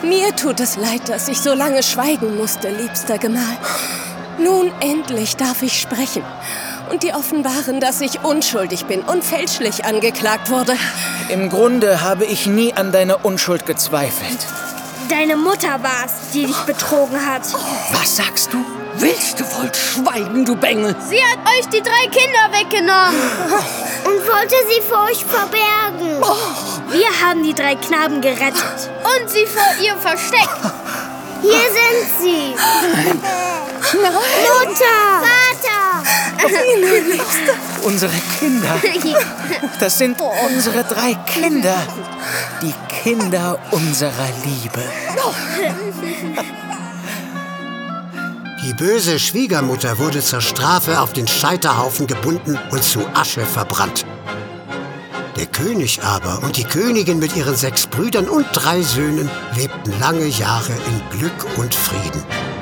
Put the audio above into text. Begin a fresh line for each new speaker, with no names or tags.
Mir tut es leid, dass ich so lange schweigen musste, liebster Gemahl. Nun endlich darf ich sprechen und dir offenbaren, dass ich unschuldig bin und fälschlich angeklagt wurde.
Im Grunde habe ich nie an deiner Unschuld gezweifelt.
Deine Mutter war's, die dich betrogen hat.
Was sagst du? Willst du wohl schweigen, du Bengel?
Sie hat euch die 3 Kinder weggenommen.
Und wollte sie vor euch verbergen.
Wir haben die 3 Knaben gerettet. Und sie vor ihr versteckt.
Hier sind sie. Mutter! Vater!
Unsere Kinder. Das sind unsere 3 Kinder. Die Kinder unserer Liebe.
Die böse Schwiegermutter wurde zur Strafe auf den Scheiterhaufen gebunden und zu Asche verbrannt. Der König aber und die Königin mit ihren 6 Brüdern und 3 Söhnen lebten lange Jahre in Glück und Frieden.